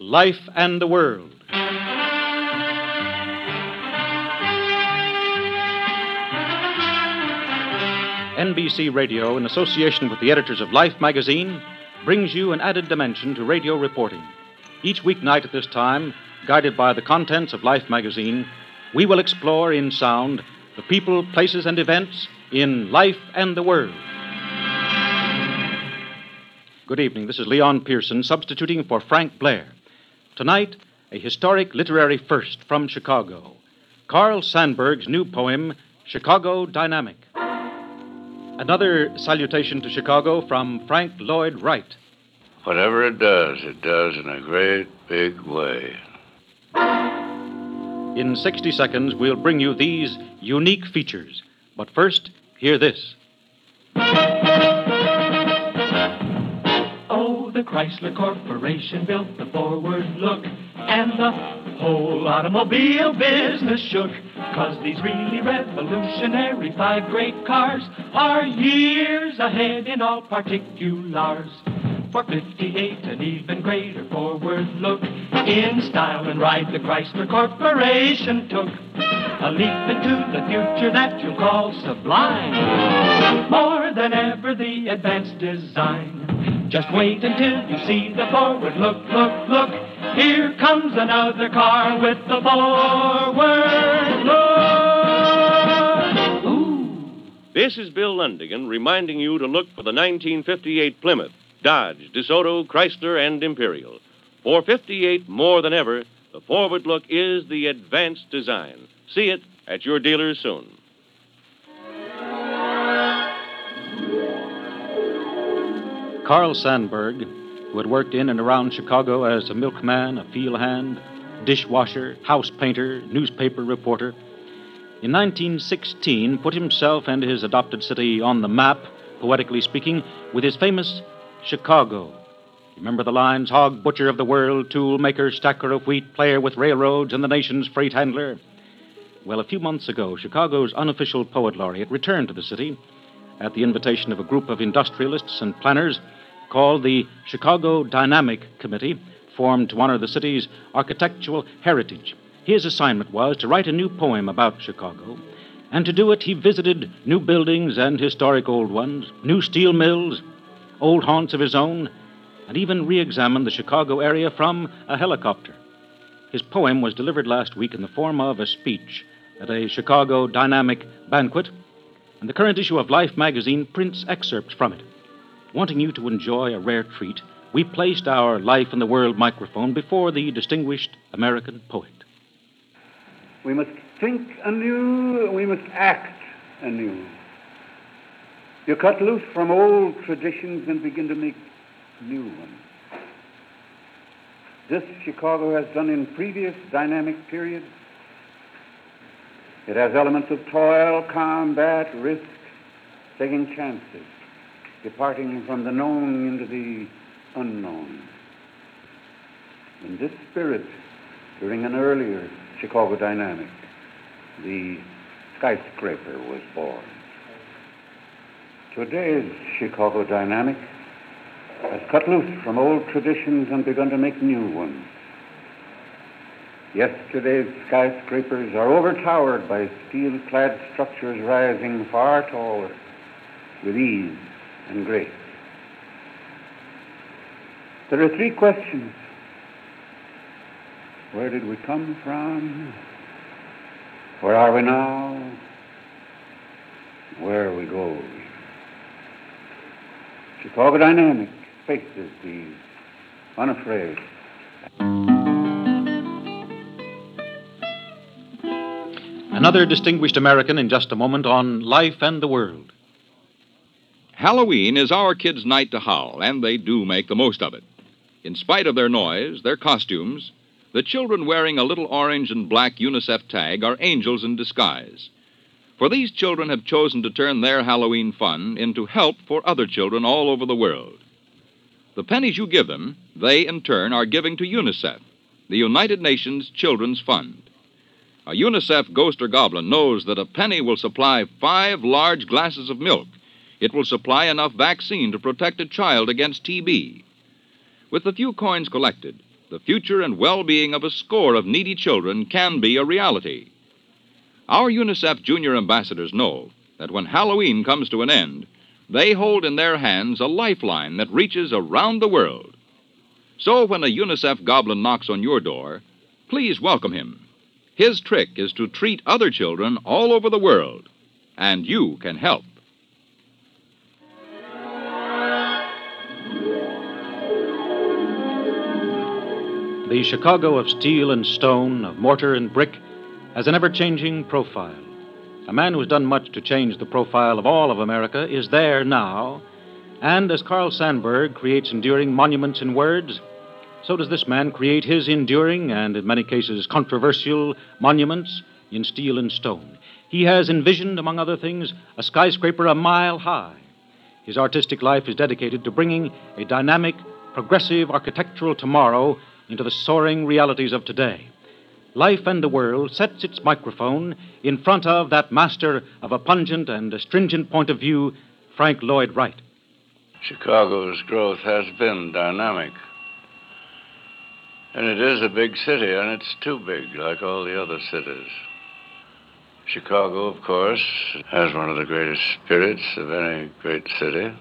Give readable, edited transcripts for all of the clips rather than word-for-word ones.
Life and the World. NBC Radio, in association with the editors of Life magazine, brings you an added dimension to radio reporting. Each weeknight at this time, guided by the contents of Life magazine, we will explore in sound the people, places, and events in Life and the World. Good evening. This is Leon Pearson, substituting for Frank Blair. Tonight, a historic literary first from Chicago. Carl Sandburg's new poem, Chicago Dynamic. Another salutation to Chicago from Frank Lloyd Wright. Whatever it does in a great big way. In 60 seconds, we'll bring you these unique features. But first, hear this. Oh, the Chrysler Corporation built the forward look, and the whole automobile business shook. 'Cause these really revolutionary 5 great cars are years ahead in all particulars. For 58, an even greater forward look. In style and ride, the Chrysler Corporation took a leap into the future that you'll call sublime. More than ever, the advanced design. Just wait until you see the forward look, look, look. Here comes another car with the forward look. Ooh. This is Bill Lundigan reminding you to look for the 1958 Plymouth, Dodge, DeSoto, Chrysler, and Imperial. For 58, more than ever, the forward look is the advanced design. See it at your dealers soon. Carl Sandburg, who had worked in and around Chicago as a milkman, a field hand, dishwasher, house painter, newspaper reporter, in 1916 put himself and his adopted city on the map, poetically speaking, with his famous Chicago. Remember the lines, hog butcher of the world, tool maker, stacker of wheat, player with railroads, and the nation's freight handler? Well, a few months ago, Chicago's unofficial poet laureate returned to the city at the invitation of a group of industrialists and planners called the Chicago Dynamic Committee, formed to honor the city's architectural heritage. His assignment was to write a new poem about Chicago, and to do it, he visited new buildings and historic old ones, new steel mills, old haunts of his own, and even re-examined the Chicago area from a helicopter. His poem was delivered last week in the form of a speech at a Chicago Dynamic banquet, and the current issue of Life magazine prints excerpts from it. Wanting you to enjoy a rare treat, we placed our Life in the World microphone before the distinguished American poet. We must think anew, we must act anew. You cut loose from old traditions and begin to make new ones. This Chicago has done in previous dynamic periods. It has elements of toil, combat, risk, taking chances, departing from the known into the unknown. In this spirit, during an earlier Chicago dynamic, the skyscraper was born. Today's Chicago dynamic has cut loose from old traditions and begun to make new ones. Yesterday's skyscrapers are overtowered by steel-clad structures rising far taller with ease and grace. There are 3 questions. Where did we come from? Where are we now? Where are we going? Chicago Dynamic faces these unafraid. Another distinguished American in just a moment on Life and the World. Halloween is our kids' night to howl, and they do make the most of it. In spite of their noise, their costumes, the children wearing a little orange and black UNICEF tag are angels in disguise. For these children have chosen to turn their Halloween fun into help for other children all over the world. The pennies you give them, they in turn are giving to UNICEF, the United Nations Children's Fund. A UNICEF ghost or goblin knows that a penny will supply 5 large glasses of milk. It will supply enough vaccine to protect a child against TB. With the few coins collected, the future and well-being of a score of needy children can be a reality. Our UNICEF junior ambassadors know that when Halloween comes to an end, they hold in their hands a lifeline that reaches around the world. So when a UNICEF goblin knocks on your door, please welcome him. His trick is to treat other children all over the world, and you can help. The Chicago of steel and stone, of mortar and brick, has an ever-changing profile. A man who's done much to change the profile of all of America is there now, and as Carl Sandburg creates enduring monuments in words, so does this man create his enduring and, in many cases, controversial monuments in steel and stone. He has envisioned, among other things, a skyscraper a mile high. His artistic life is dedicated to bringing a dynamic, progressive architectural tomorrow into the soaring realities of today. Life and the World sets its microphone in front of that master of a pungent and astringent point of view, Frank Lloyd Wright. Chicago's growth has been dynamic. And it is a big city, and it's too big, like all the other cities. Chicago, of course, has one of the greatest spirits of any great city.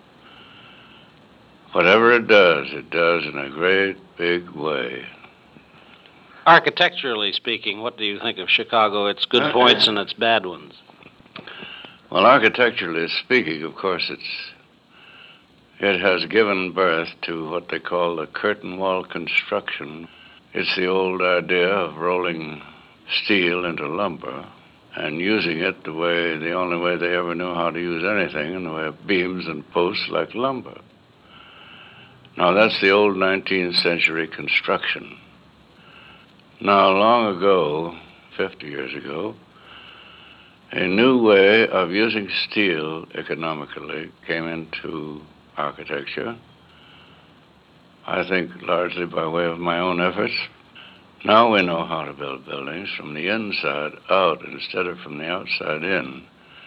Whatever it does in a great, big way. Architecturally speaking, what do you think of Chicago, its good points and its bad ones? Well, architecturally speaking, of course, it has given birth to what they call the curtain wall construction. It's the old idea of rolling steel into lumber and using it the only way they ever knew how to use anything, in the way of beams and posts like lumber. Now, that's the old 19th century construction. Now, long ago, 50 years ago, a new way of using steel economically came into architecture, I think largely by way of my own efforts. Now we know how to build buildings from the inside out instead of from the outside in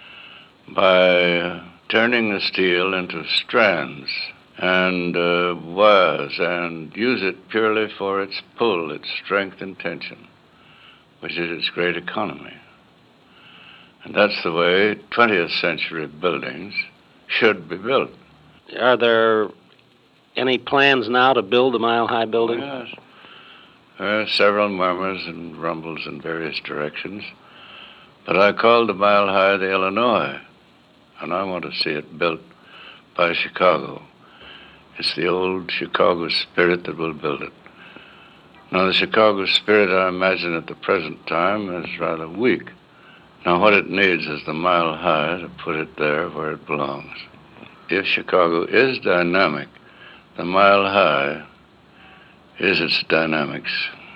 by turning the steel into strands and wires and use it purely for its pull, its strength and tension, which is its great economy. And that's the way 20th century buildings should be built. Are there any plans now to build a mile-high building? Yes. There are several murmurs and rumbles in various directions, but I call the Mile High the Illinois, and I want to see it built by Chicago. It's the old Chicago spirit that will build it. Now, the Chicago spirit, I imagine, at the present time is rather weak. Now, what it needs is the Mile High to put it there where it belongs. If Chicago is dynamic, the Mile High is its dynamics.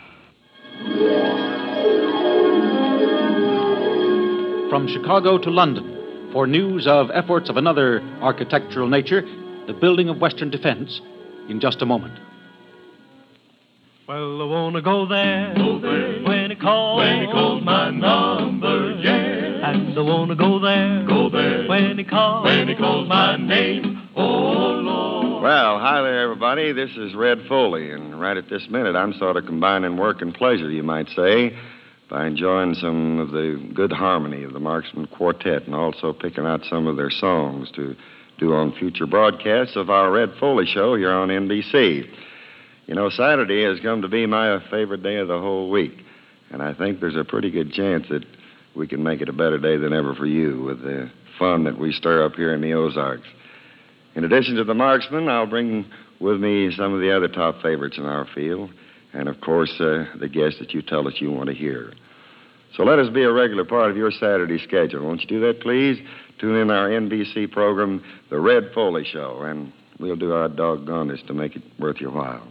From Chicago to London, for news of efforts of another architectural nature, the building of Western Defense, in just a moment. Well, I wanna go there, when he calls my number, yeah. And I wanna go there, when he calls my name, oh Lord. Well, hi there, everybody. This is Red Foley, and right at this minute, I'm sort of combining work and pleasure, you might say, by enjoying some of the good harmony of the Marksman Quartet and also picking out some of their songs to do on future broadcasts of our Red Foley show here on NBC. You know, Saturday has come to be my favorite day of the whole week, and I think there's a pretty good chance that we can make it a better day than ever for you with the fun that we stir up here in the Ozarks. In addition to the Marksman, I'll bring with me some of the other top favorites in our field, and, of course, the guests that you tell us you want to hear. So let us be a regular part of your Saturday schedule. Won't you do that, please? Tune in our NBC program, The Red Foley Show, and we'll do our doggonedest to make it worth your while.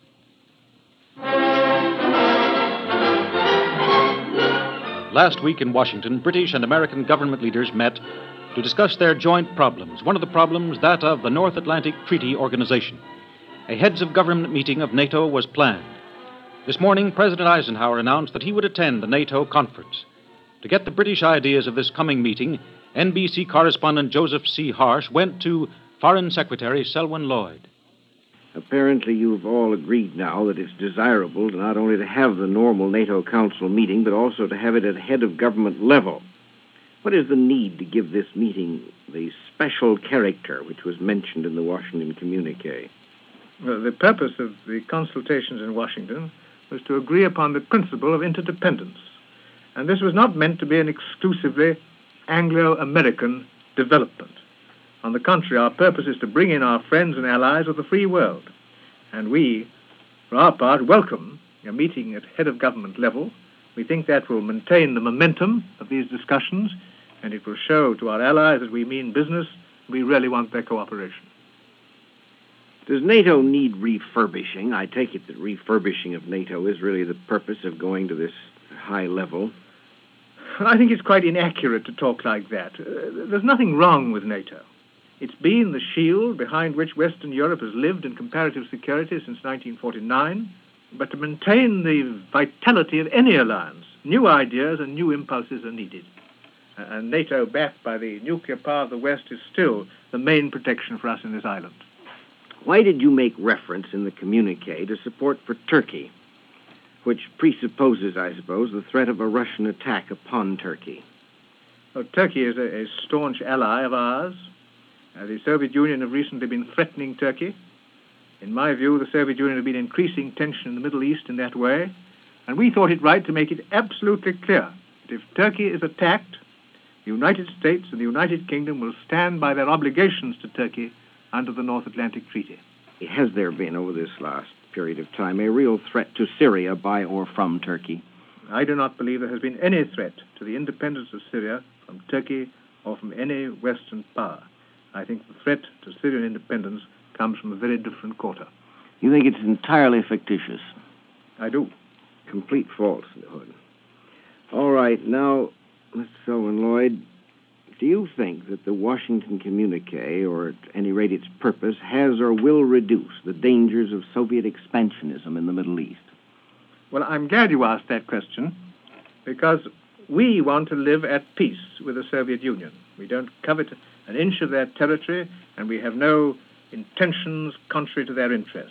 Last week in Washington, British and American government leaders met to discuss their joint problems. One of the problems, that of the North Atlantic Treaty Organization. A heads of government meeting of NATO was planned. This morning, President Eisenhower announced that he would attend the NATO conference. To get the British ideas of this coming meeting, NBC correspondent Joseph C. Harsh went to Foreign Secretary Selwyn Lloyd. Apparently, you've all agreed now that it's desirable to not only to have the normal NATO Council meeting, but also to have it at head of government level. What is the need to give this meeting the special character which was mentioned in the Washington communique? Well, the purpose of the consultations in Washington was to agree upon the principle of interdependence. And this was not meant to be an exclusively Anglo-American development. On the contrary, our purpose is to bring in our friends and allies of the free world. And we, for our part, welcome a meeting at head of government level. We think that will maintain the momentum of these discussions, and it will show to our allies that we mean business. We really want their cooperation. Does NATO need refurbishing? I take it that refurbishing of NATO is really the purpose of going to this high level. I think it's quite inaccurate to talk like that. There's nothing wrong with NATO. It's been the shield behind which Western Europe has lived in comparative security since 1949. But to maintain the vitality of any alliance, new ideas and new impulses are needed. And NATO, backed by the nuclear power of the West, is still the main protection for us in this island. Why did you make reference in the communique to support for Turkey, which presupposes, I suppose, the threat of a Russian attack upon Turkey? Well, Turkey is a staunch ally of ours. The Soviet Union have recently been threatening Turkey. In my view, the Soviet Union have been increasing tension in the Middle East in that way, and we thought it right to make it absolutely clear that if Turkey is attacked, the United States and the United Kingdom will stand by their obligations to Turkey under the North Atlantic Treaty. Has there been, over this last period of time, a real threat to Syria by or from Turkey? I do not believe there has been any threat to the independence of Syria from Turkey or from any Western power. I think the threat to Syrian independence comes from a very different quarter. You think it's entirely fictitious? I do. Complete falsehood. All right, now, Mr. Selwyn Lloyd, do you think that the Washington communique, or at any rate its purpose, has or will reduce the dangers of Soviet expansionism in the Middle East? Well, I'm glad you asked that question, because we want to live at peace with the Soviet Union. We don't covet an inch of their territory, and we have no intentions contrary to their interests.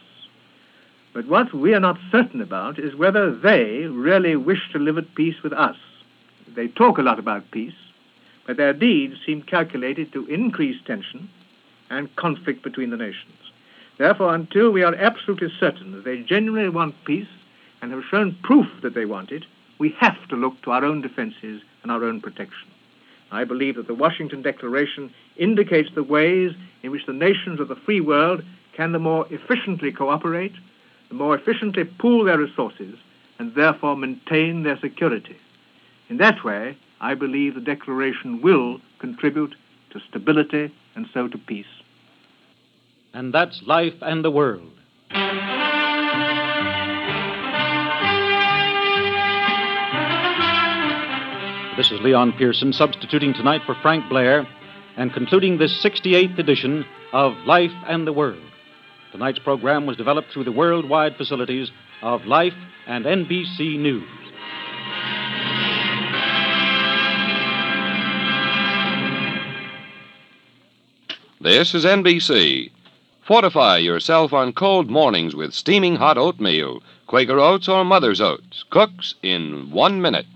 But what we are not certain about is whether they really wish to live at peace with us. They talk a lot about peace, but their deeds seem calculated to increase tension and conflict between the nations. Therefore, until we are absolutely certain that they genuinely want peace and have shown proof that they want it, we have to look to our own defenses and our own protection. I believe that the Washington Declaration indicates the ways in which the nations of the free world can the more efficiently cooperate, the more efficiently pool their resources, and therefore maintain their security. In that way, I believe the Declaration will contribute to stability and so to peace. And that's Life and the World. This is Leon Pearson substituting tonight for Frank Blair and concluding this 68th edition of Life and the World. Tonight's program was developed through the worldwide facilities of Life and NBC News. This is NBC. Fortify yourself on cold mornings with steaming hot oatmeal, Quaker Oats or Mother's Oats. Cooks in 1 minute.